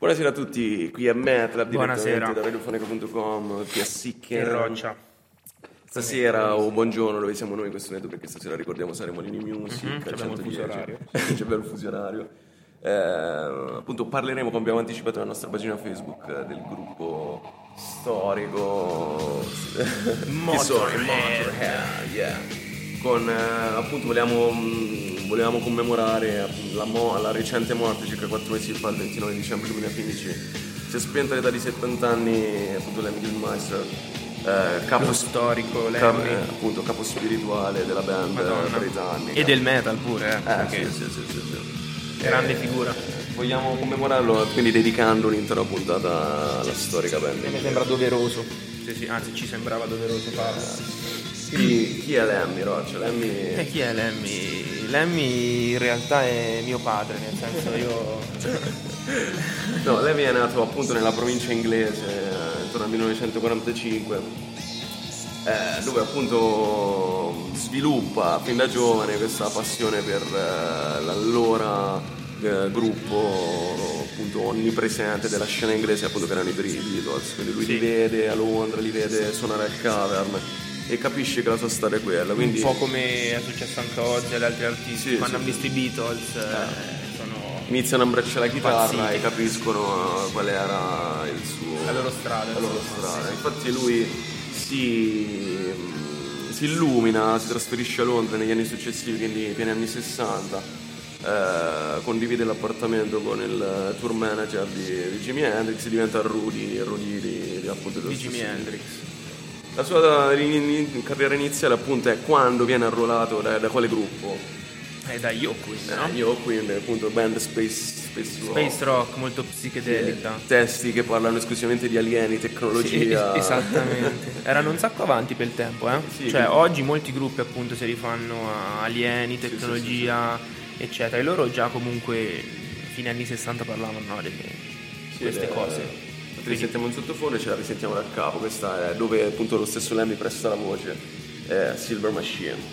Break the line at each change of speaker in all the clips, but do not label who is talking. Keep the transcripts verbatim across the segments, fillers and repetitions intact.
Buonasera a tutti, qui è Metlab,
Buonasera.
da radiofonico punto com, qui è Sicche.
Che roccia.
Stasera o buongiorno, dove siamo noi, questo netto, perché stasera ricordiamo Sare Molini Music,
Mhm,
al
abbiamo il fuso
centodieci.
orario.
C'è bello il fuso orario. Eh, appunto parleremo, come abbiamo anticipato nella nostra pagina Facebook, eh, del gruppo storico che sono i Motorhead, yeah. Con eh, appunto volevamo, mh, volevamo commemorare la, mo- la recente morte, circa quattro mesi fa, il ventinove dicembre duemilaquindici. Si è spenta all'età di settanta anni appunto Lemmy Gilmeister, eh, capo
Lo storico
capo,
Lemmy.
eh, appunto capo spirituale della band
Madonna.
britannica
E del metal pure, eh,
eh,
perché
sì, sì, sì, sì, sì.
grande
Eh,
figura.
Vogliamo commemorarlo, quindi dedicando un'intera puntata alla storica band.
Mi sembra doveroso. Sì, sì, anzi ci sembrava doveroso farlo.
Chi, chi è Lemmy, Roccia? Lemmy...
E chi è Lemmy? Lemmy in realtà è mio padre, nel senso io...
No, Lemmy è nato appunto nella provincia inglese eh, intorno al millenovecentoquarantacinque, eh, dove appunto sviluppa fin da giovane questa passione per eh, l'allora eh, gruppo appunto onnipresente della scena inglese, appunto che erano i Beatles. Quindi lui
Sì.
li vede a Londra, li vede suonare al Cavern e capisce che la sua storia è quella. Quindi...
Un po' come è successo anche oggi agli altri artisti,
Sì,
quando
sì,
hanno visto i Beatles, eh, sono
iniziano a abbracciare la chitarra
Impazziti.
e capiscono qual era il suo...
la loro strada.
la loro
insomma,
strada.
sì.
Infatti lui si, si illumina, si trasferisce a Londra negli anni successivi, quindi nei pieni anni sessanta, eh, condivide l'appartamento con il tour manager di, di Jimi Hendrix e diventa Rudy, Rudy di, di, appunto, dello
Di Jimi
stesso-
Hendrix.
La sua in- in- carriera iniziale appunto è quando viene arruolato da, da quale gruppo?
È da Yoko, no?
Eh, io quindi appunto band Space, Space Rock.
Space rock, molto psichedelica.
Testi che parlano esclusivamente di alieni,
Sì,
tecnologia.
es- esattamente. Erano un sacco avanti per il tempo, eh?
Sì,
cioè,
quindi-
oggi molti gruppi appunto si rifanno a alieni, tecnologia, eccetera. E loro già comunque fine anni sessanta parlavano no, delle,
Sì,
queste
eh,
cose.
Risentiamo in sottofondo e ce la risentiamo da capo. Questa è dove appunto lo stesso Lemmy presta la voce. È Silver Machine.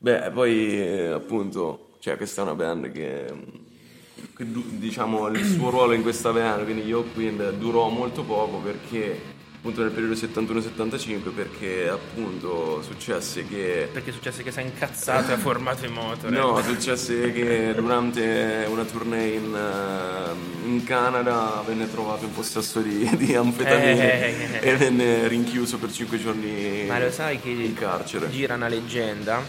Beh, poi eh, appunto, cioè questa è una band che, che du- diciamo il suo ruolo in questa band, quindi Hawkwind, durò molto poco perché appunto nel periodo settantuno settantacinque, perché appunto successe che
Perché successe che si è incazzato e ha formato i Motorhead.
no, successe che durante una tournée in, eh, in Canada venne trovato in possesso di, di anfetamine
Eh, eh, eh.
e venne rinchiuso per cinque giorni
Ma lo sai che
in carcere.
gira una leggenda,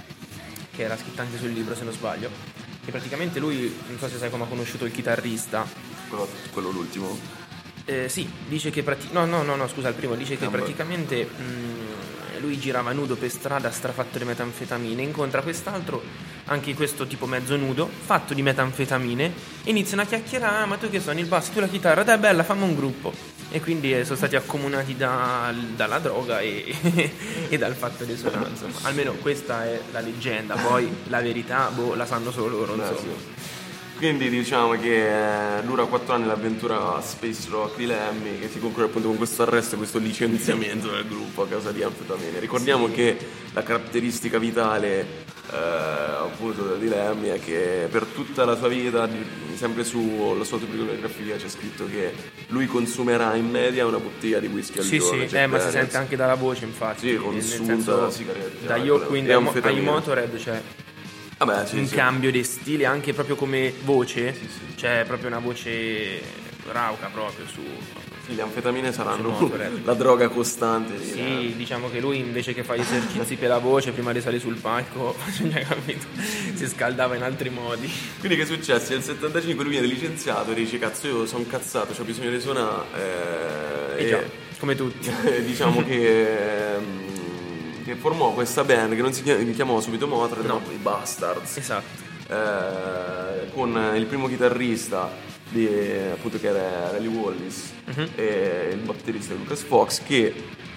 che era scritta anche sul libro se non sbaglio, che praticamente lui, non so se sai come ha conosciuto il chitarrista,
Quello, quello l'ultimo.
eh, sì, dice che prati- no, no, no, no, scusa, il primo dice che
Ah, beh.
praticamente mh, lui girava nudo per strada strafatto di metanfetamine, incontra quest'altro, anche questo tipo mezzo nudo, fatto di metanfetamine, e iniziano a chiacchierare: ah, ma tu che suoni il basso, tu la chitarra, dai bella, fammi un gruppo. E quindi eh, sono stati accomunati da- dalla droga e, e dal fatto di suonare, insomma. Almeno questa è la leggenda, poi la verità, boh, la sanno solo loro,
Beh,
insomma.
sì. Quindi diciamo che eh, dura quattro anni l'avventura Space Rock di Lemmy, che si conclude appunto con questo arresto e questo licenziamento del gruppo a causa di anfetamine. Ricordiamo che la caratteristica vitale eh, appunto di Lemmy è che per tutta la sua vita, di- sempre sulla sua autobiografia c'è scritto che lui consumerà in media una bottiglia di whisky al
Sì,
giorno.
sì,
Jack
eh, ma si
Daniels.
sente anche dalla voce, infatti.
Sì,
nel
consunta
senso,
da sigarette,
da
alcol
Hawkwind
e
ai Mo-
anfetamine.
ai Motorhead c'è
Vabbè, sì,
un
sì.
cambio di stile, anche proprio come voce,
Sì, sì.
c'è proprio una voce rauca proprio su...
Sì, le anfetamine saranno
Su Motorhead.
la droga costante. di
Sì,
Lemmy.
diciamo che lui invece che fare esercizi per la voce prima di salire sul palco, cioè, capito, si scaldava in altri modi.
Quindi che è successo? Nel settantacinque lui viene licenziato e dice: cazzo, io sono incazzato, ho bisogno di suonare. eh,
E già, come tutti.
e diciamo che, ehm, che formò questa band che non si chiam- chiamò subito Motorhead,
No.
ma i Bastards.
Esatto.
eh, con il primo chitarrista di, appunto, che era Riley Wallis,
Mhm.
e il batterista Lucas Fox, che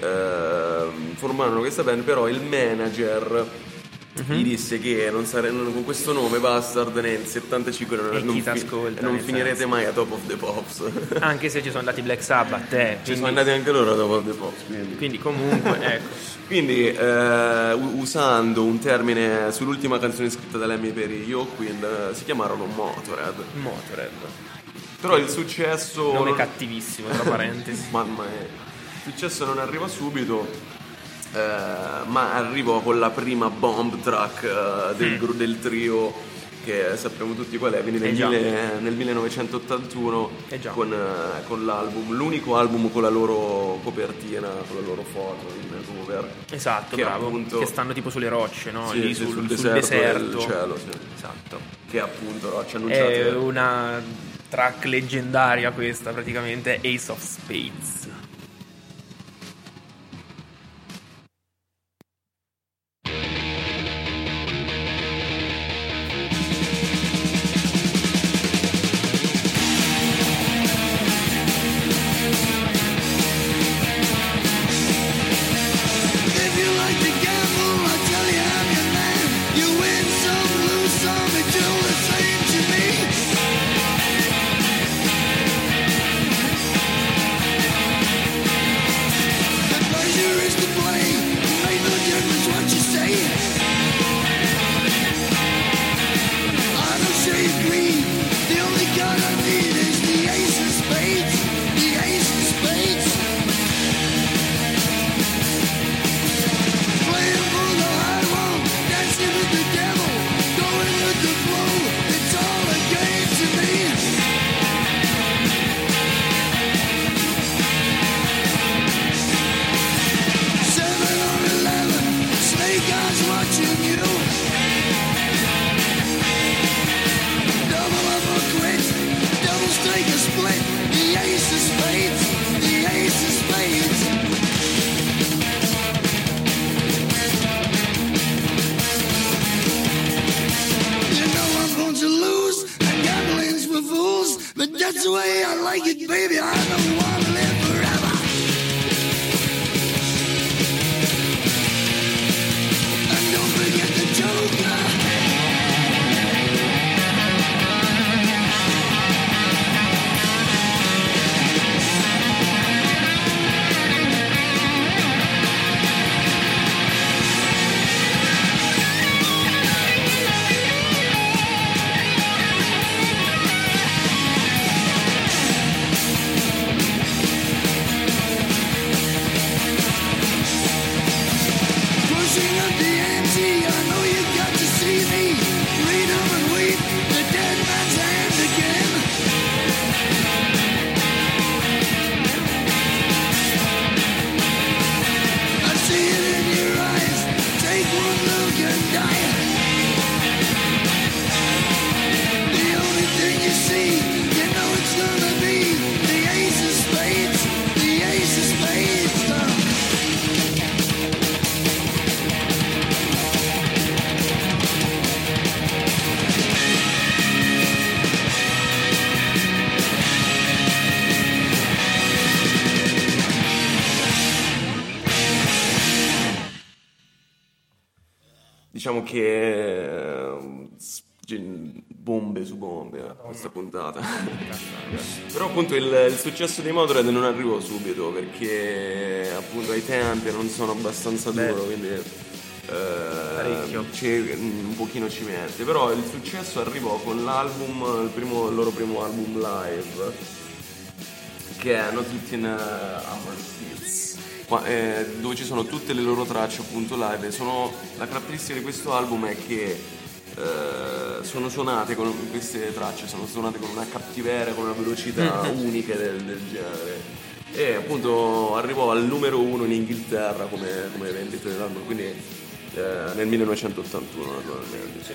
ehm, formarono questa band. Però il manager gli disse che non sare- non- con questo nome Bastard nel settantacinque non,
E
non,
chi
fi-
t'ascolta,
non
nel
finirete
senso.
mai a Top of the Pops.
Anche se ci sono andati Black Sabbath, eh,
Ci
quindi,
sono andati anche loro a Top of the Pops, quindi.
quindi comunque, ecco.
Quindi, eh, u- usando un termine sull'ultima canzone scritta da Lemmy per gli Hawkwind, eh, si chiamarono Motorhead.
Motorhead.
Però il successo...
Nome
non-
cattivissimo, tra parentesi.
Mamma mia. Il successo non arriva subito, eh, ma arrivò con la prima bomb track eh, del, gru- del trio, che sappiamo tutti qual è, quindi nel,
Eh già.
mille- nel millenovecentottantuno,
Eh già.
con, eh, con l'album, l'unico album con la loro copertina, con la loro foto in cover.
Esatto,
Che
bravo.
appunto-
Che stanno tipo sulle rocce, no?
Sì,
Lì
sì,
sul,
sul
sul
deserto
deserto.
del cielo, sì.
Esatto.
Che appunto rocce
È
annunciate.
una track leggendaria questa, praticamente Ace of Spades.
If you like to gamble, I tell you I'm your man. You win some, lose some, it's all the same to me. The pleasure is to play, make no difference what you say. I don't shade green, the only card I need is the ace of spades, the ace of spades. Playing for the high road, dancing with the devil, going with the flow. It's all a game to me. Seven or eleven, snake eyes watching you. Double up or quit, double strike or split. The ace of spades, the ace of spades. You know I'm going to lose, and gambling's for fools. But that's the way I like it, baby. I don't want to live forever. And don't forget the joker.
diciamo che eh, s- gen- bombe su bombe eh, questa puntata. Però appunto il, il successo dei Motorhead non arrivò subito perché appunto ai tempi non sono abbastanza
Beh.
duro, quindi
Parecchio.
eh, ci- un pochino ci mette. Però il successo arrivò con l'album, il, primo, il loro primo album live, che è Not Written Our Seats, qua- eh, dove ci sono tutte le loro tracce appunto live. E sono, la caratteristica di questo album è che eh, sono suonate con queste tracce, sono suonate con una cattiveria, con una velocità unica del, del genere. E appunto arrivò al numero uno in Inghilterra come, come vendita dell'album, quindi eh, nel millenovecentottantuno naturalmente.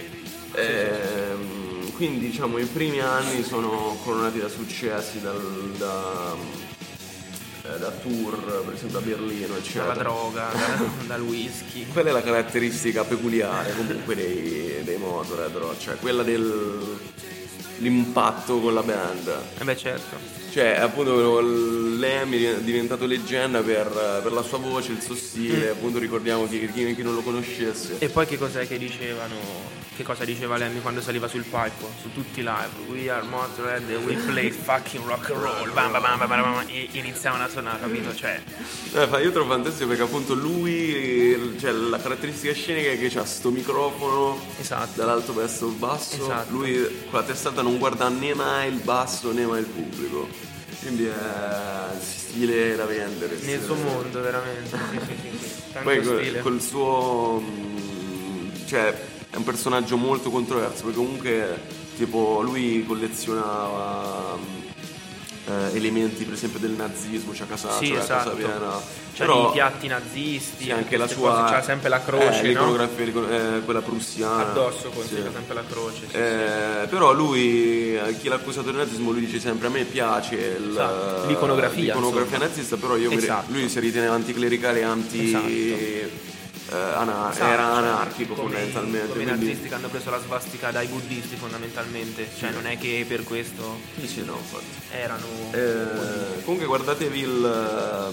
Ehm, quindi diciamo i primi anni sono coronati da successi, dal, da, eh, da tour, per esempio a Berlino, eccetera.
Dalla droga, da- dal whisky.
Quella è la caratteristica peculiare comunque dei, dei Motorhead, però, cioè quella dell'impatto con la band.
Eh beh, certo.
Cioè, appunto, Lemmy è diventato leggenda per, per la sua voce, il suo stile, appunto ricordiamo chi, chi, chi non lo conoscesse.
E poi che cos'è che dicevano? Che cosa diceva Lemmy quando saliva sul palco? Su tutti i live. We are Motorhead and we play fucking rock and roll. Bam bam bam bam bam, e iniziavano a suonare, capito? Cioè,
Eh, fa- io trovo fantastico perché appunto lui, cioè la caratteristica scenica è che c'ha sto microfono
esatto.
dall'alto verso il basso,
Esatto.
lui con la testata non guarda né mai il basso né mai il pubblico, quindi è stile da vendere.
Nel
stile
suo
da vendere.
mondo, veramente. Sì, sì, sì, sì. Tanto
Poi co-
stile.
col suo mm, cioè è un personaggio molto controverso perché comunque tipo lui collezionava mm, eh, elementi per esempio del nazismo, cioè a casa,
Sì,
cioè a casa
esatto.
piena.
C'erano
Però
i piatti nazisti,
sì, anche la
queste
sua
cose, c'ha sempre la croce,
eh,
no?
l'iconografia, l'icon- eh, quella prussiana
Addosso con
sì.
c'ha sempre la croce. Sì, sì.
Eh, però lui, eh, chi l'ha accusato di nazismo, lui dice sempre a me piace il-
Esatto. L'iconografia,
l'iconografia
insomma.
nazista, però io mi-
Esatto.
lui si riteneva anticlericale, anti
Esatto.
eh, ana-
Esatto,
era anarchico
come,
fondamentalmente,
come i
quindi-
nazisti che hanno preso la svastica dai buddisti fondamentalmente, cioè non è che per questo
sì, sì, no, infatti.
erano
Eh, comunque guardatevi il,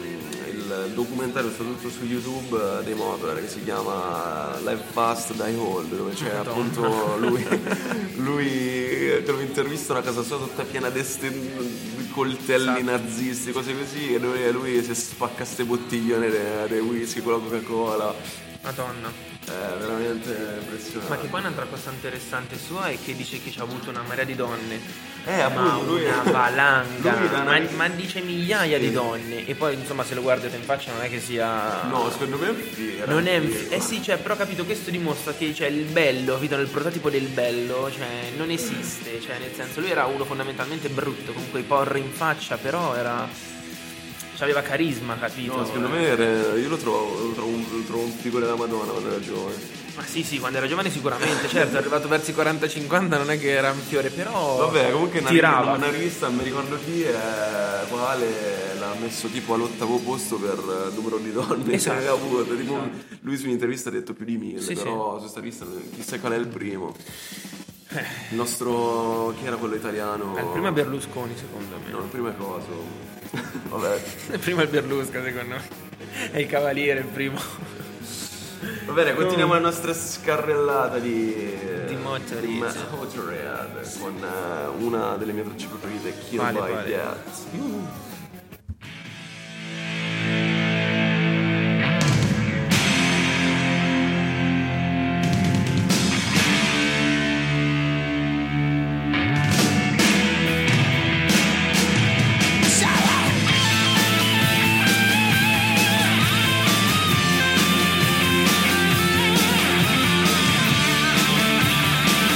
il documentario, soprattutto su YouTube, eh, dei Motorhead, che si chiama Live Fast Die Hold, dove c'è
Madonna.
appunto lui, lui che lo intervistano a casa sua tutta piena di coltelli
Esatto.
nazisti, cose così, e dove lui si spacca ste bottiglione di whisky con la Coca-Cola.
Madonna.
È veramente impressionante.
Ma che poi un'altra cosa interessante sua è che dice che ci ha avuto una marea di donne.
Eh,
Ma
appunto, lui
una valanga,
lui da
ma,
una-
ma dice migliaia di donne. E poi insomma se lo guardate in faccia non è che sia...
No, secondo me è figo.
Non è... Eh sì, cioè, però capito, questo dimostra che cioè, il bello, capito, il prototipo del bello, cioè, non esiste. Cioè, nel senso, lui era uno fondamentalmente brutto, con quei porri in faccia, però era... C'aveva carisma, capito?
No, secondo me era- io lo trovo, lo trovo, un, lo trovo un figo della Madonna quando era giovane.
Ma sì, sì, quando era giovane sicuramente, certo, è arrivato verso i quaranta cinquanta, non è che era un fiore, però
Vabbè, comunque una,
tirava.
una rivista, non mi ricordo chi è, quale l'ha messo tipo all'ottavo posto per eh, numero di donne
Esatto.
che ha avuto. Tipo, lui su un'intervista ha detto più di mille,
Sì,
però su questa lista chissà qual è il primo. Il nostro, chi era quello italiano?
Eh, il primo è Berlusconi, secondo me.
No, il primo è coso. Vabbè.
Il primo è il Berlusca, secondo me. È il cavaliere il primo.
Va bene, continuiamo la nostra scarrellata di,
Di Motorhead.
di Motorhead con eh, una delle mie tracce preferite, Kill
Quale,
by
quale?
Death.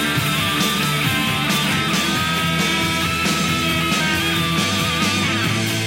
Thank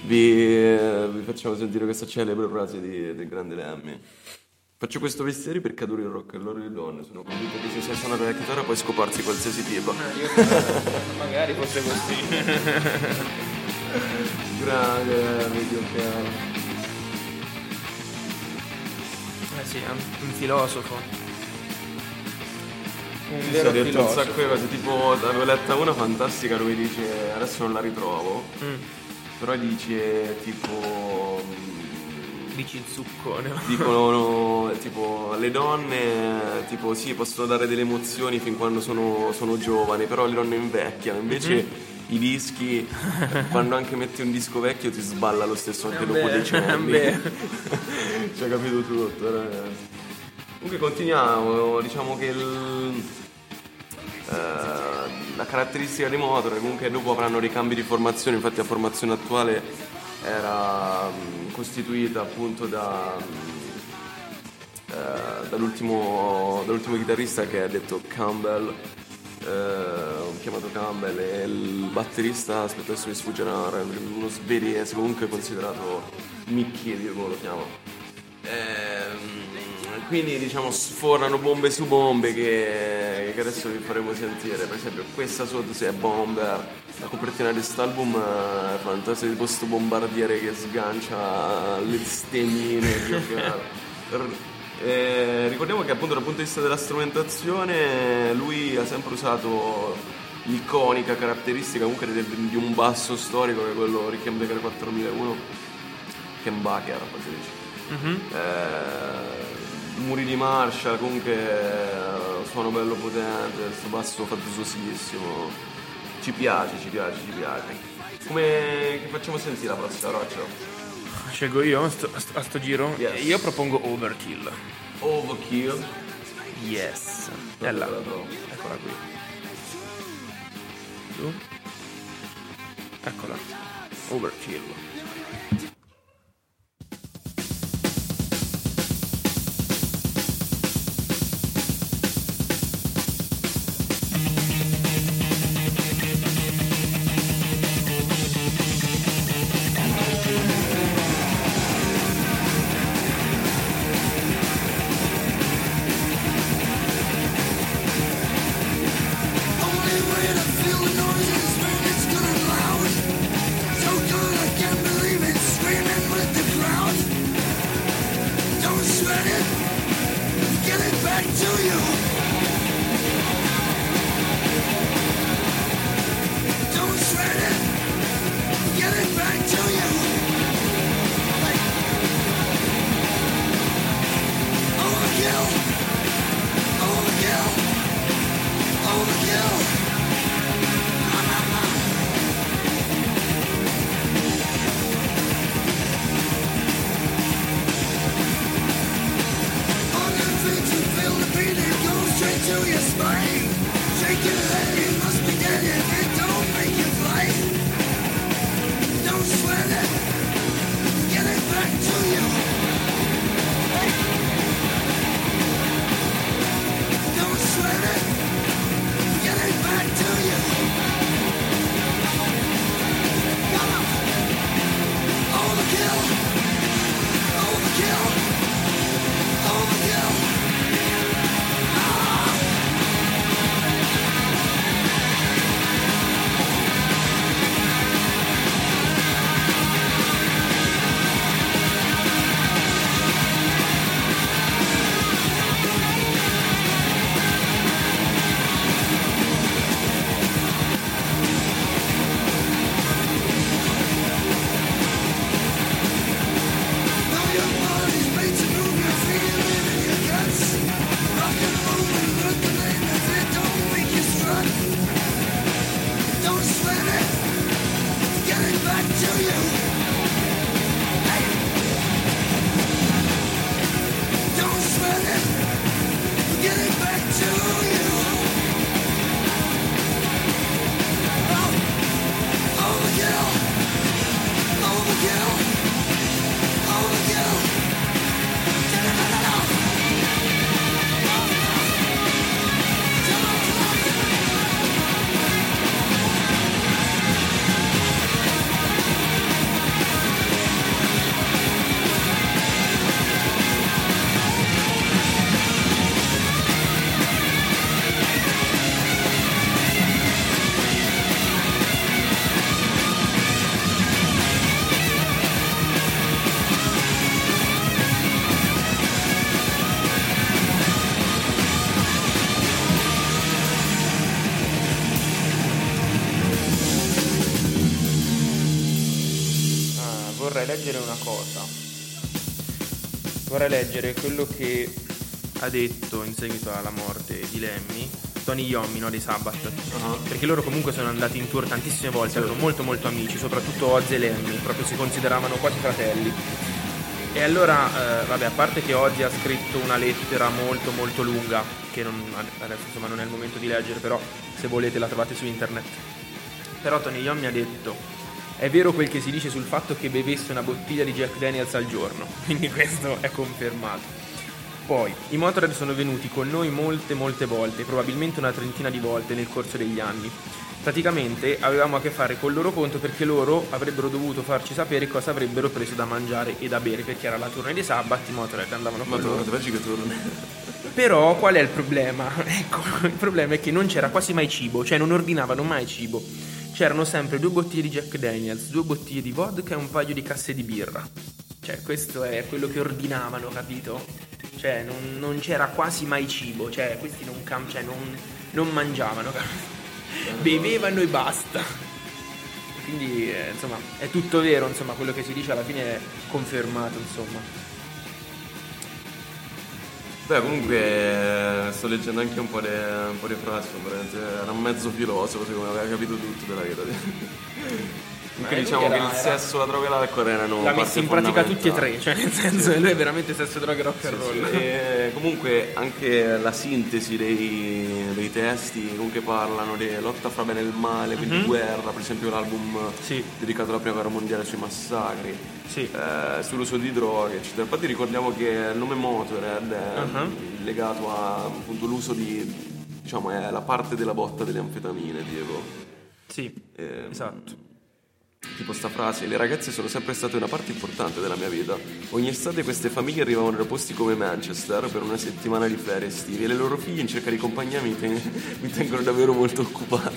vi, vi facciamo sentire questa celebre frase di, del grande Lemmy. Faccio questo mestiere per cadere il rock e loro le donne. Sono convinto che se sai suonare la chitarra puoi scoparsi qualsiasi tipo.
Ah, io magari fosse così.
Grande, medio caro.
Eh sì, è un, un filosofo. Un
Sì,
vero
ha detto un
filosofo.
sacco di cose, tipo avevo letta una fantastica dove dice, adesso non la ritrovo,
Mm.
però dice tipo,
Dici il succone. no?
dicono tipo le donne tipo sì possono dare delle emozioni fin quando sono, sono giovani, però le donne invecchiano, invece
Mhm.
i dischi, quando anche metti un disco vecchio ti sballa lo stesso anche
Eh
dopo
beh,
decenni.
eh beh.
Ci ha capito tutto, ragazzi. Comunque continuiamo, diciamo che il, eh, la caratteristica dei motor comunque dopo avranno dei cambi di formazione, infatti la formazione attuale era mh, costituita appunto da, mh, eh, dall'ultimo, dall'ultimo chitarrista che ha detto Campbell, eh, ho chiamato Campbell, e il batterista, aspetta adesso mi sfugge uno svedese, comunque considerato Mickey, lo chiamo. Ehm, quindi diciamo sfornano bombe su bombe che, che adesso vi faremo sentire. Per esempio questa sotto se è Bomber, la copertina di quest'album è fantastica, tipo sto bombardiere che sgancia le stemine. giocare. Eh, ricordiamo che appunto dal punto di vista della strumentazione lui ha sempre usato l'iconica caratteristica comunque di, di un basso storico che è quello Rickenbacker quattromilauno, Rickenbacker come si dice.
Mhm.
Eh, muri di Marshall, comunque eh, suono bello potente, questo basso faticosissimo, ci piace, ci piace, ci piace. Come che facciamo sentire la prossima roccia?
Scelgo io a sto, a sto- a sto giro.
Yes.
Io propongo Overkill.
Overkill.
Yes. È
Dove
là.
la trovo?
Eccola qui. Giù. Eccola. Overkill.
Only way to feel the noise is when it's good and loud. So good I can't believe it, screaming with the crowd. Don't sweat it, get it back to you. Don't sweat it, get it back to you. Like, overkill, overkill. Overkill! On your feet you feel the beat, it goes straight to your spine. Shake your head, you must be dead if it don't make you fly. Don't sweat it, get it back to you. Hey. Don't sweat it. Get it back to you. Come on. Overkill. Overkill. Overkill. Ah.
vorrei leggere una cosa. Vorrei leggere quello che ha detto in seguito alla morte di Lemmy Tony Iommi, no, dei Sabbath. Uh-huh. Perché loro comunque sono andati in tour tantissime volte, erano molto molto amici, soprattutto Ozzy e Lemmy, proprio si consideravano quasi fratelli. E allora, eh, vabbè, a parte che Ozzy ha scritto una lettera molto molto lunga, che non, adesso insomma non è il momento di leggere, però se volete la trovate su internet. Però Tony Iommi ha detto: è vero quel che si dice sul fatto che bevesse una bottiglia di Jack Daniels al giorno, quindi questo è confermato. Poi, i Motörhead sono venuti con noi molte molte volte, probabilmente una trentina di volte nel corso degli anni. Praticamente avevamo a che fare col loro conto perché loro avrebbero dovuto farci sapere cosa avrebbero preso da mangiare e da bere, perché era la tournée dei Sabbath, i Motörhead andavano con loro.
Che tournée.
Però qual è il problema? Ecco, il problema è che non c'era quasi mai cibo, cioè non ordinavano mai cibo. C'erano sempre due bottiglie di Jack Daniels, due bottiglie di vodka e un paio di casse di birra. Cioè, questo è quello che ordinavano, capito? Cioè, non, non c'era quasi mai cibo, cioè, questi non, cam- cioè, non, non mangiavano, capito? Bevevano e basta. Quindi, eh, insomma, è tutto vero, insomma, quello che si dice alla fine è confermato, insomma.
Beh, comunque sto leggendo anche un po' di un po' di frasi, veramente era un mezzo filosofo, secondo me aveva capito tutto della vita. Comunque diciamo era, che il sesso, la droga e l'alcol erano
l'ha messo in pratica tutti e tre, cioè nel senso che lui è veramente sesso, droga e rock and roll.
Sì, sì. E comunque anche la sintesi dei, dei testi comunque parlano di lotta fra bene e il male, quindi mm-hmm. guerra, per esempio l'album sì. dedicato alla prima guerra mondiale sui massacri, sì. eh, sull'uso di droghe, eccetera. Infatti ricordiamo che il nome Motörhead è uh-huh. legato a appunto l'uso di, diciamo, è la parte della botta delle anfetamine, Diego.
Sì, eh, esatto.
Tipo sta frase: le ragazze sono sempre state una parte importante della mia vita. Ogni estate queste famiglie arrivavano da posti come Manchester per una settimana di ferie estive e le loro figlie in cerca di compagnia mi, ten- mi tengono davvero molto occupato.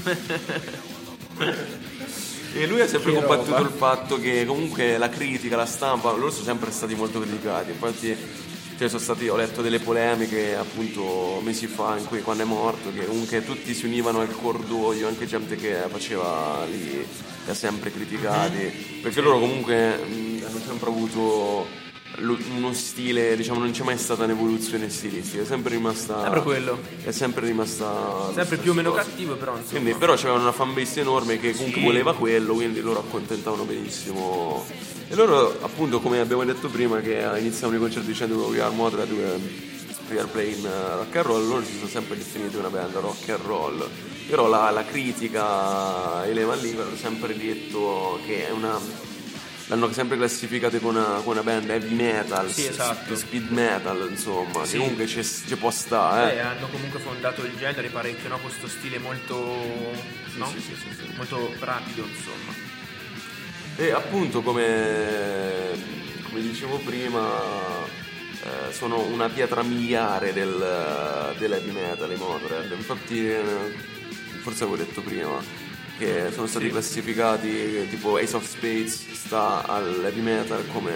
E lui ha sempre che combattuto roba. Il fatto che comunque la critica, la stampa, loro sono sempre stati molto criticati. Infatti cioè, sono stati, ho letto delle polemiche appunto mesi fa in cui, quando è morto, che comunque tutti si univano al cordoglio, anche gente che faceva lì, li ha sempre criticati, perché loro comunque mh, hanno sempre avuto lo, uno stile, diciamo, non c'è mai stata un'evoluzione stilistica, è sempre rimasta
sempre quello,
è sempre rimasta
sempre più o meno cattivo, però insomma.
Quindi, però c'avevano una fanbase enorme che comunque sì. voleva quello, quindi loro accontentavano benissimo. E loro, appunto, come abbiamo detto prima, che iniziavano i concerti dicendo We are Motörhead, we are playing rock and roll, loro si sono sempre definiti una band rock and roll. Però la, la critica e le Malling hanno sempre detto che è una, l'hanno sempre classificate con una, con una band heavy metal,
sì, esatto.
speed metal, insomma, sì. Che comunque ci può
Eh,
stare. Eh.
hanno comunque fondato il genere parecchio, no? Questo stile molto,
sì,
no?
sì, sì, sì, sì.
molto rapido, insomma.
E appunto, come, come dicevo prima, eh, sono una pietra miliare del, dell'heavy metal, i Motörhead. Infatti, eh, forse avevo detto prima che sono stati sì. classificati, tipo Ace of Spades sta all'heavy metal come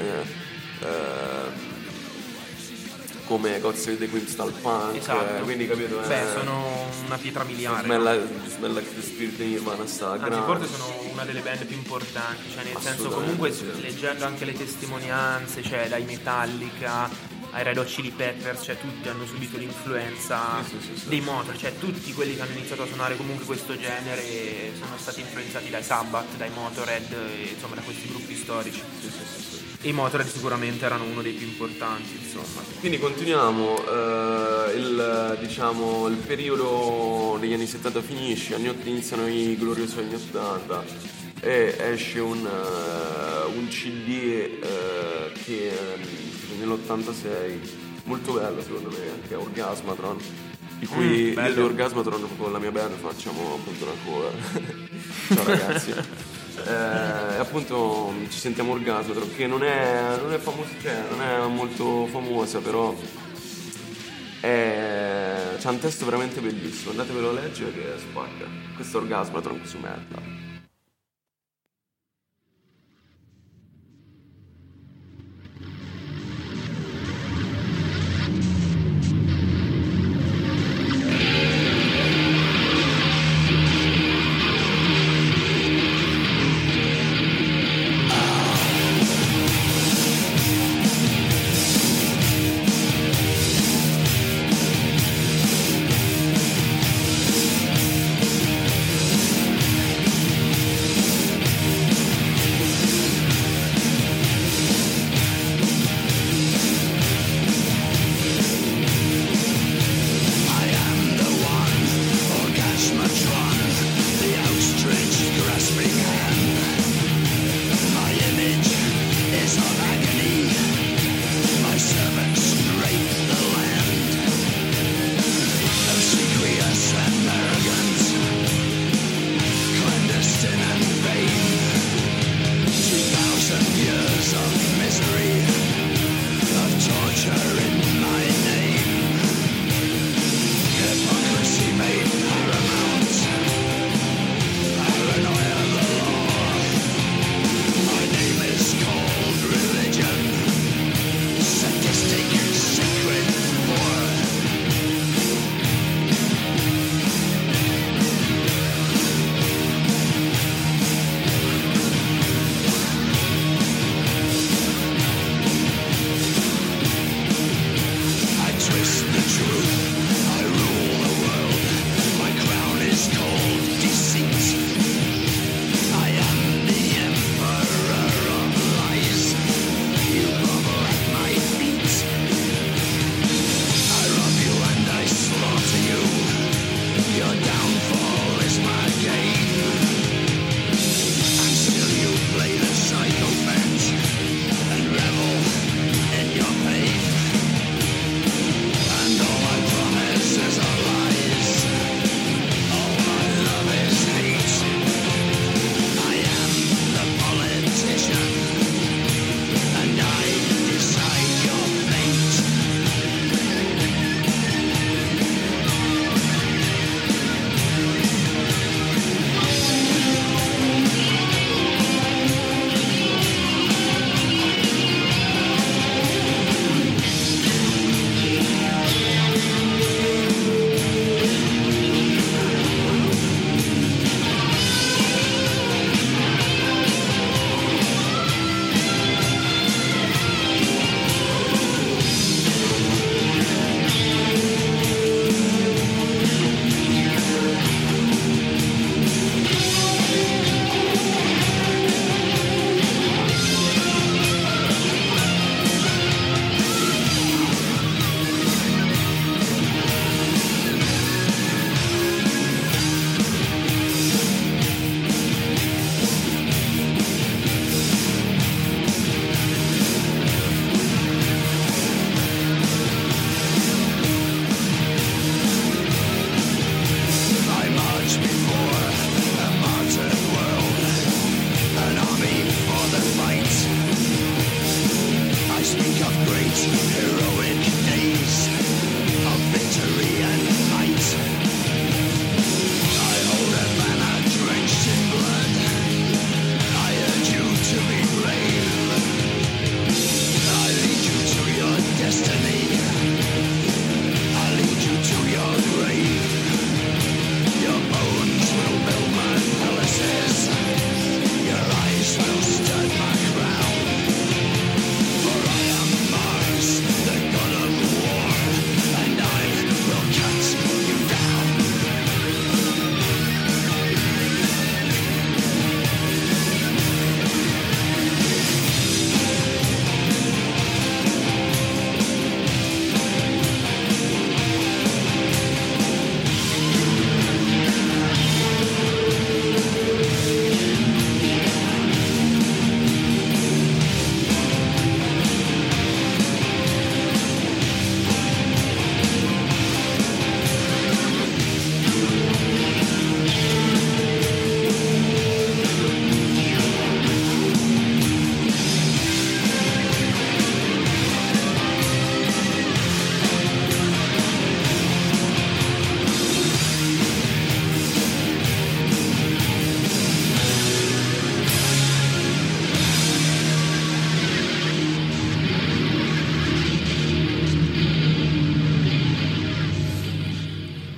eh, come God Save the Queen sta al punk,
esatto.
eh, quindi capito?
Beh,
eh,
sono una pietra miliare.
Smell Like the Spirit di Nirvana sta
anzi
grande.
forse sono una delle band più importanti, cioè nel senso comunque sì. leggendo anche le testimonianze, cioè dai Metallica ai Red Hot Chili Peppers, cioè tutti hanno subito l'influenza
sì, sì, sì, sì.
dei Motörhead, cioè tutti quelli che hanno iniziato a suonare comunque questo genere sono stati influenzati dai Sabbath, dai Motörhead, e, insomma da questi gruppi storici.
Sì, sì, sì, sì.
E i Motörhead sicuramente erano uno dei più importanti, insomma.
Quindi continuiamo, eh, il, diciamo, il periodo degli anni settanta finisce, anni ottanta iniziano i gloriosi anni ottanta e esce un, uh, un C D uh, che um, nell'ottantasei, molto bello secondo me, che è Orgasmatron, di cui mm, io di Orgasmatron con la mia band facciamo appunto una cover. Ciao ragazzi. Eh, appunto ci sentiamo Orgasmatron, che non è, non è famosa, cioè non è molto famosa, però è, c'ha un testo veramente bellissimo, andatevelo a leggere che spacca. Questo è Orgasmatron su Metal.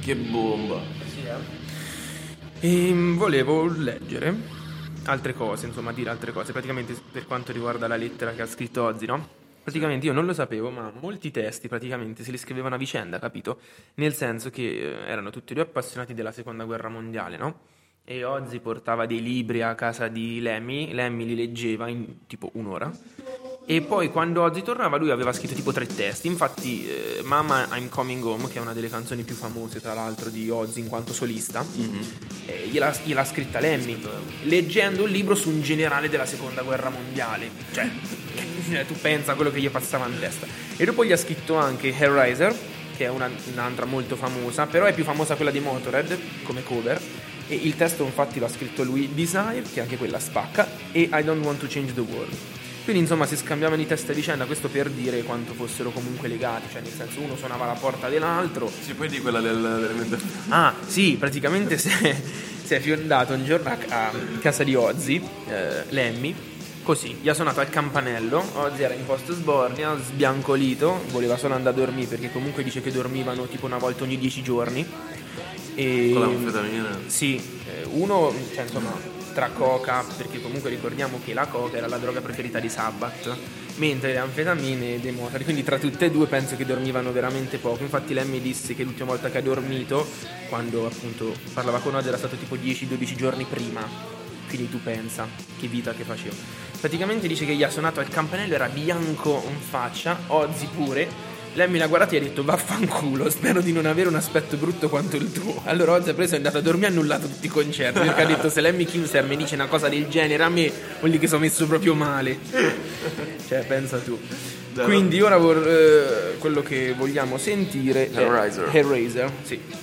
Che bomba.
Sì, eh. E volevo leggere altre cose, insomma, dire altre cose, praticamente per quanto riguarda la lettera che ha scritto Ozzy, no? Praticamente io non lo sapevo, ma molti testi praticamente se li scrivevano a vicenda, capito? Nel senso che eh, erano tutti e due appassionati della seconda guerra mondiale, no? E Ozzy portava dei libri a casa di Lemmy, Lemmy li leggeva in tipo un'ora. E poi quando Ozzy tornava lui aveva scritto tipo tre testi. Infatti eh, Mama I'm Coming Home, che è una delle canzoni più famose tra l'altro di Ozzy in quanto solista, mm-hmm. eh, gliel'ha, gliel'ha scritta Lemmy leggendo un libro su un generale della seconda guerra mondiale. Cioè tu pensa a quello che gli passava in testa. E dopo gli ha scritto anche Hellraiser, che è una, un'altra molto famosa, però è più famosa quella di Motorhead come cover. E il testo infatti l'ha scritto lui. Desire, che anche quella spacca, e I Don't Want to Change the World. Quindi insomma si scambiavano i testi a vicenda, questo per dire quanto fossero comunque legati, cioè nel senso uno suonava alla porta dell'altro.
Sì, poi di quella del, delle
Ah sì, praticamente si è, si è fiondato un giorno a, a casa di Ozzy, eh, Lemmy, così, gli ha suonato al campanello, Ozzy era in post sbornia, sbiancolito, voleva solo andare a dormire perché comunque dice che dormivano tipo una volta ogni dieci giorni. E,
con l'anfetamina?
Sì, uno, cioè insomma, tra coca, perché comunque ricordiamo che la coca era la droga preferita di Sabbath, mentre le anfetamine dei Motorhead, quindi tra tutte e due penso che dormivano veramente poco. Infatti Lemmy disse che l'ultima volta che ha dormito, quando appunto parlava con Ozzy, era stato tipo dieci dodici giorni prima. Quindi tu pensa che vita che facevo. Praticamente dice che gli ha suonato al campanello, era bianco in faccia, Ozzy pure. Lemmy l'ha guardato e ha detto vaffanculo, spero di non avere un aspetto brutto quanto il tuo. Allora Ozzy ha preso e è andato a dormire e ha annullato tutti i concerti, perché ha detto se Lemmy Kilmister mi dice una cosa del genere a me vuol dire che sono messo proprio male. Cioè pensa tu. Quindi ora vor, eh, quello che vogliamo sentire è
Hellraiser.
Hellraiser, sì.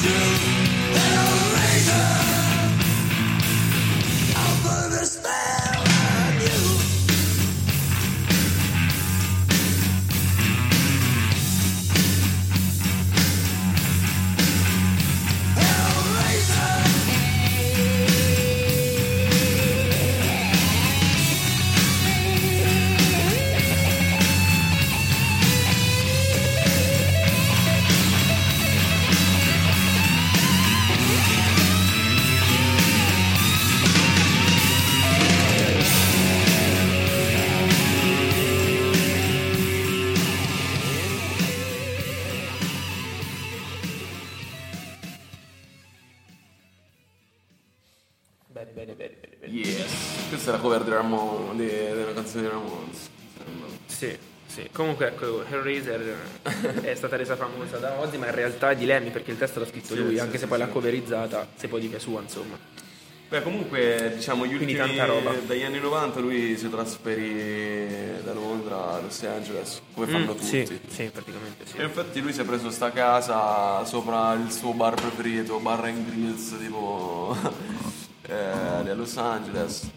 Bene, bene, bene, bene, bene.
Yes. Questa è la cover di Ramon, di- della canzone di Ramones.
Sì, sì. Comunque ecco, Hellraiser è stata resa famosa da Ozzy, ma in realtà è di Lemmy perché il testo l'ha scritto
Sì,
lui,
sì,
anche
sì,
se poi
sì.
l'ha coverizzata, se può dire sua, insomma.
Beh, comunque, diciamo, gli
Quindi
ultimi
tanta roba.
dagli anni novanta lui si trasferì da Londra a Los Angeles, come fanno
Mm,
tutti.
sì, sì, praticamente sì.
E infatti lui si è preso sta casa sopra il suo bar preferito, Bar and Grills, tipo eh, lì a Los Angeles,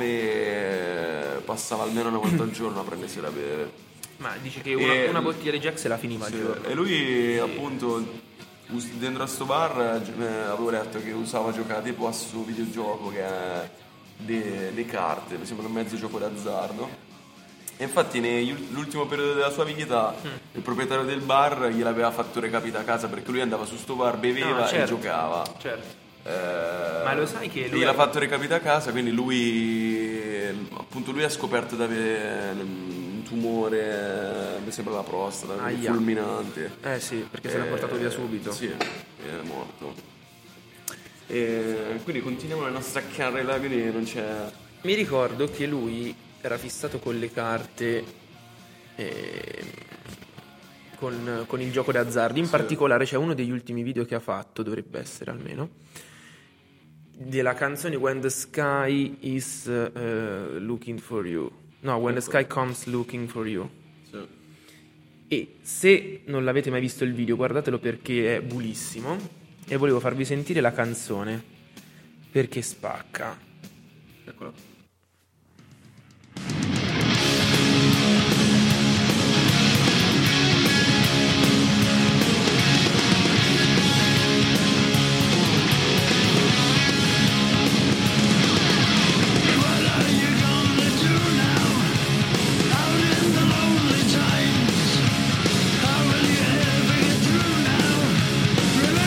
dove passava almeno una volta al giorno a prendersi da bere.
Ma dice che una,
E-
una bottiglia di Jack se la finiva al
Sì,
giorno.
e lui appunto us- dentro a sto bar eh, avevo letto che usava giocare tipo a sto videogioco che è di, di carte, mi sembra un mezzo gioco d'azzardo. E infatti nell'ultimo periodo della sua vita il proprietario del bar gliel'aveva fatto recapita a casa perché lui andava su sto bar, beveva
No, certo.
e giocava.
Certo.
Eh,
Ma lo sai che lui
gliel'ha
ha-
fatto recapita a casa, quindi lui appunto lui ha scoperto di avere un tumore, mi sembra la prostata, quindi
Aia.
fulminante.
Eh sì, perché se l'ha portato via subito.
Sì, è morto. E quindi continuiamo la nostra carriera, quindi non c'è.
Mi ricordo che lui era fissato con le carte, e con, con il gioco d'azzardo. In particolare c'è uno degli ultimi video che ha fatto, dovrebbe essere almeno, della canzone When the Sky is eh, Looking for You. No, When the Sky Comes Looking for You.
Sì.
E se non l'avete mai visto il video, guardatelo perché è bulissimo. E volevo farvi sentire la canzone perché spacca.
Eccola.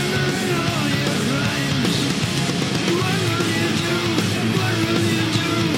What will you do?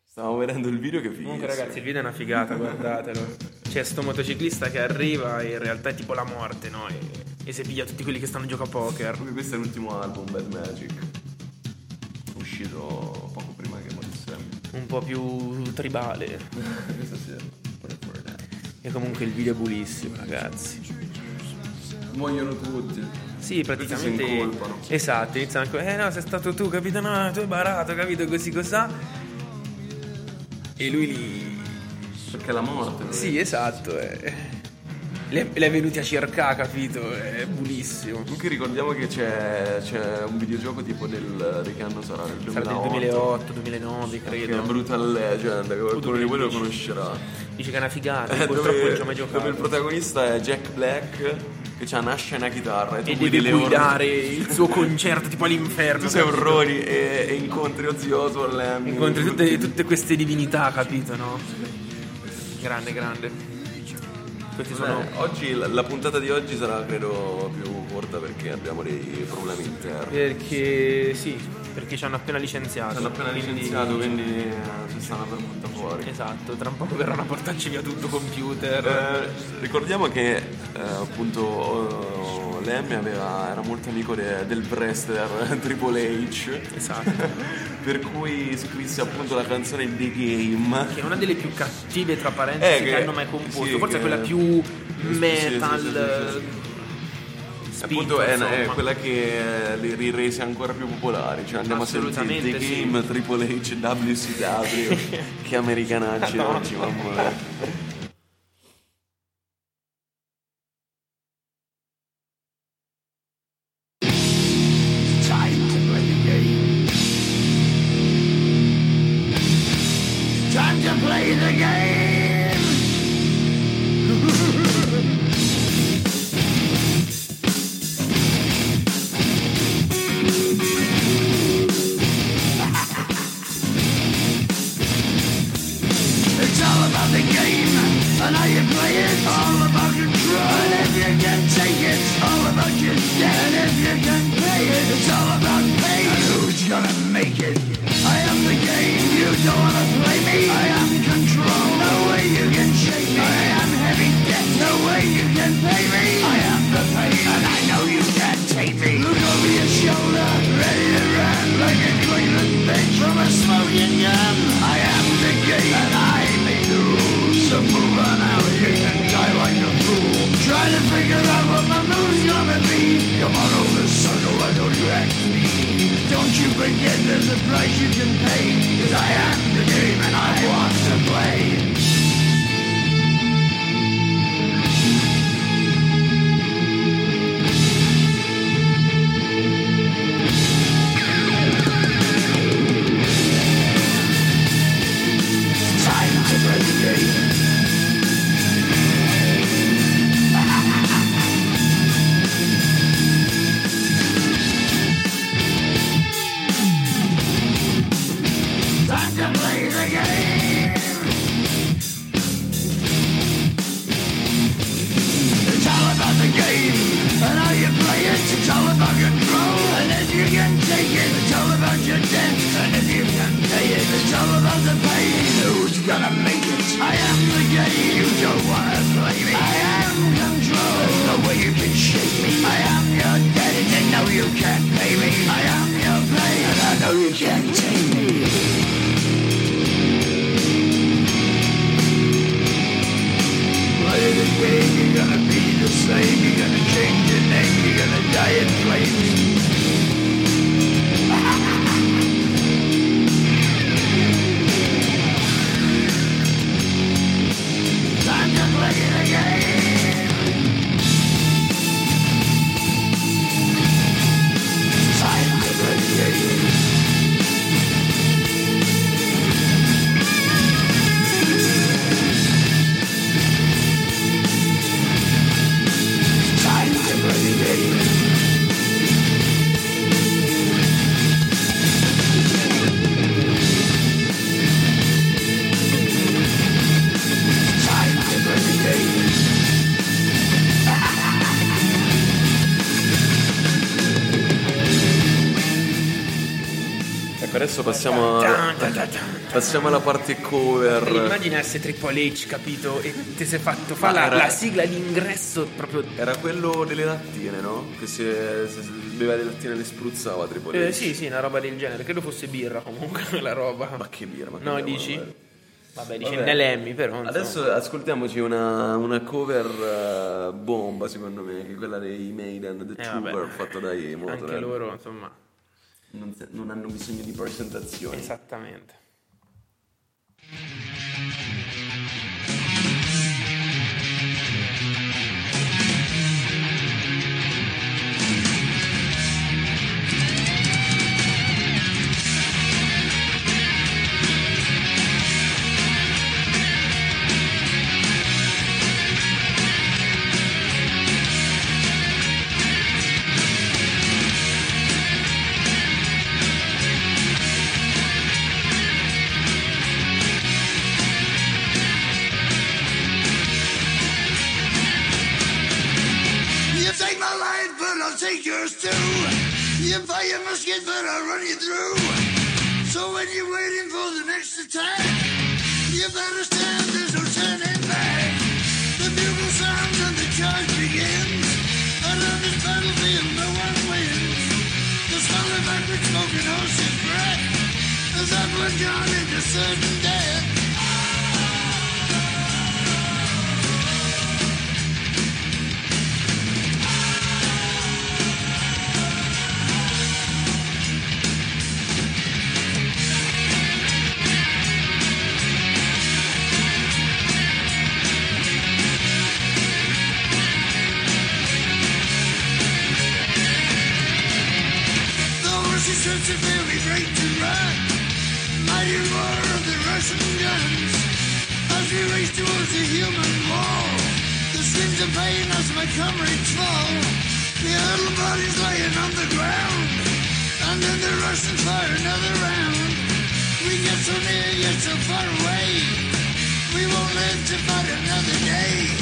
Stavo vedendo il video che figo.
Comunque ragazzi il video è una figata, guardatelo. C'è sto motociclista che arriva e in realtà è tipo la morte, no? E, e si piglia tutti quelli che stanno a giocare a poker.
Questo è l'ultimo album, Bad Magic, uscito poco prima che morisse.
Un po' più tribale.
Questo sì.
E comunque il video è buonissimo, ragazzi.
Muoiono tutti.
Sì, praticamente.
Si incolpano.
Esatto, iniziano anche. Eh no, sei stato tu, capito? No, tu hai barato, capito? Così cos'ha. E lui lì.
Perché la morte.
Sì, esatto. Eh. Le, le è venuti a cercare, capito? È buonissimo.
Comunque ricordiamo che c'è, c'è un videogioco tipo del. Di che anno sarà? Del
Sarà del duemilaotto, duemilanove, credo.
Che è Brutal Legend, che qualcuno di voi lo conoscerà.
Dice che è una figata,
Eh,
purtroppo
dove,
non ci ho mai giocato.
dove il protagonista è Jack Black, che ha una scena chitarra e, tu
E
guidi
deve
le
guidare
orme.
il suo concerto tipo all'inferno.
Tu sei
capito?
orrori e, e incontri Ozzy Osbourne.
Incontri tutte, tutte queste divinità, capito, no? Grande, grande. Questi sono...
Beh, oggi la, la puntata di oggi sarà credo più corta perché abbiamo dei problemi interni.
Perché sì, perché ci hanno appena licenziato.
Ci hanno appena
quindi-
licenziato, quindi eh, ci stanno per buttare fuori.
Esatto, tra un po' verranno a portarci via tutto computer.
Eh, ricordiamo che eh, appunto oh, Lemmy aveva, era molto amico de- del wrestler Triple H.
Esatto.
Per cui scrisse appunto la canzone The Game.
Che è una delle più cattive tra parentesi
Eh,
che,
che-
hanno mai composto.
sì,
Forse è
che-
quella più metal.
sì, sì, sì, sì.
spinta,
Appunto è, è
insomma.
quella che eh, li li rese ancora più popolari. Cioè andiamo a sentire The
Assolutamente sì.
Game, Triple H, W C W. Che americanacci
Madonna.
oggi, mamma mia.
Time to play the game. Time to play the game. It's all about the game and how you play it. All about control and if you can take it. All about your debt and if you can pay it. It's all about pain and who's gonna make it. I am the game, you don't wanna play me. I am control, no way you can shake me. I am heavy debt, no way you can pay me. I am the pain and I know you can't take me. Look over your shoulder, ready to run like a cleanless bitch from a smoking gun. I am the game and I make the rules. So move on out, you can die like a fool. Trying to figure out what my move's gonna be. Come on over, sucker, why don't you act me? Don't you forget there's a price you can pay. Cause I am the game and I want to play. Time to play the game. Time to play the game. It's all about the game and how you play it. It's all about control and if you can take it. It's all about your debt and if you can pay it. It's all about the pain. Who's gonna make it? I am the game. You don't wanna play me. I am control. There's no way you can shake me. I am your debt and you know you can't pay me. I am your pain and I know you can't take me. Play the game, you're gonna be the same. You're gonna change your name, you're gonna die in flames. Time to play the game. Time to play the game.
adesso passiamo a, passiamo alla parte cover.
Immagina se Triple H, capito, e ti sei fatto fa la,
era-
la sigla d'ingresso proprio.
Era quello delle lattine, no? Che se, se, se beveva le lattine le spruzzava Triple H.
Eh, sì, sì, una roba del genere. Credo fosse birra comunque la roba.
Ma che birra, ma che
No,
diavolo,
dici?
vabbè.
Vabbè, dici
Vabbè.
Nelemmi, però. insomma.
Adesso ascoltiamoci una, una cover eh, bomba, secondo me, che è quella dei Maiden, The
Eh,
Trooper,
vabbè.
fatta dai
Anche
Motorhead.
loro, insomma.
Non, non hanno bisogno di presentazioni.
Esattamente.
You take my life, but I'll take yours too. You fire muskets, but I'll run you through. So when you're waiting for the next attack, you better stand, there's no turning back. The bugle sounds and the charge begins. But on this battlefield, no one wins. The smell of acrid smoke and horse's breath as that one gone into certain death. The horses start to very break to run. Mighty roar of the Russian guns as we race towards the human wall. The screams of pain as my comrades fall. The huddled bodies laying on the ground, and then the Russians fire another round. We get so near yet so far away. We won't live to fight another day.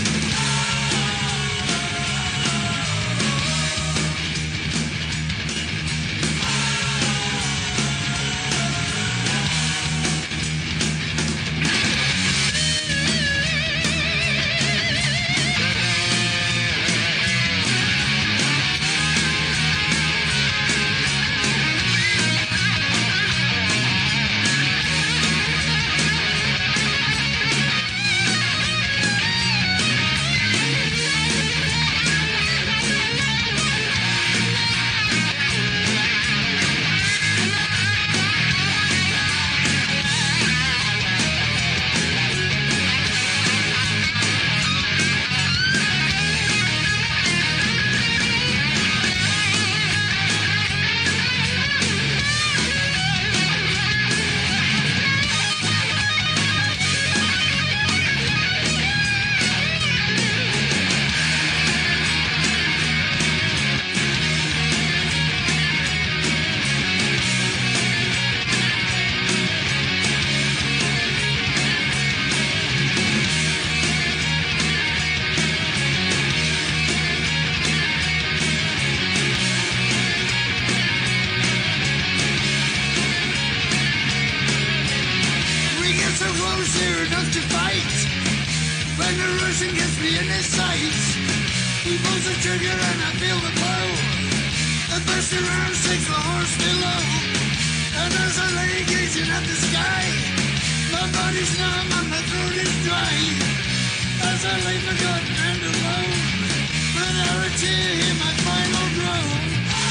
We get so close here enough to fight. When the Russian gets me in his sights, he pulls the trigger and I feel the blow. The burst around takes the horse below. And as I lay gazing at the sky, my body's numb and my throat is dry. As I lay forgotten and alone, without a tear hear my final groan.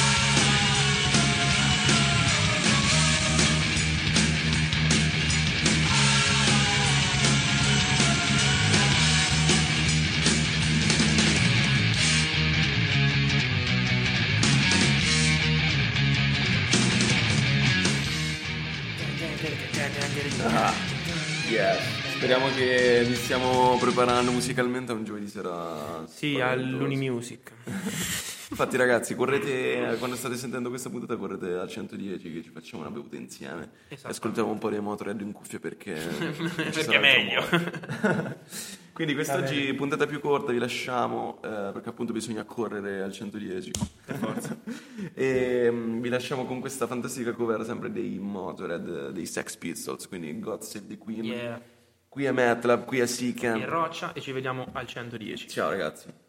Ah, yes. Speriamo che vi stiamo preparando musicalmente a un giovedì sera.
Sì,
spaventoso.
all'Unimusic.
Infatti ragazzi, correte, quando state sentendo questa puntata, correte al centodieci che ci facciamo una bevuta insieme.
Esatto.
Ascoltiamo un po' di Motorhead in cuffia perché... non ci
Perché
sarà
è meglio.
altro modo. Quindi quest'oggi puntata più corta, vi lasciamo eh, perché appunto bisogna correre al centodieci per forza. E um, vi lasciamo con questa fantastica cover sempre dei Motorhead, dei Sex Pistols, quindi God Save the Queen.
Yeah.
Qui è MATLAB, qui è Seeker.
E Roccia e ci vediamo al centodieci.
Ciao ragazzi.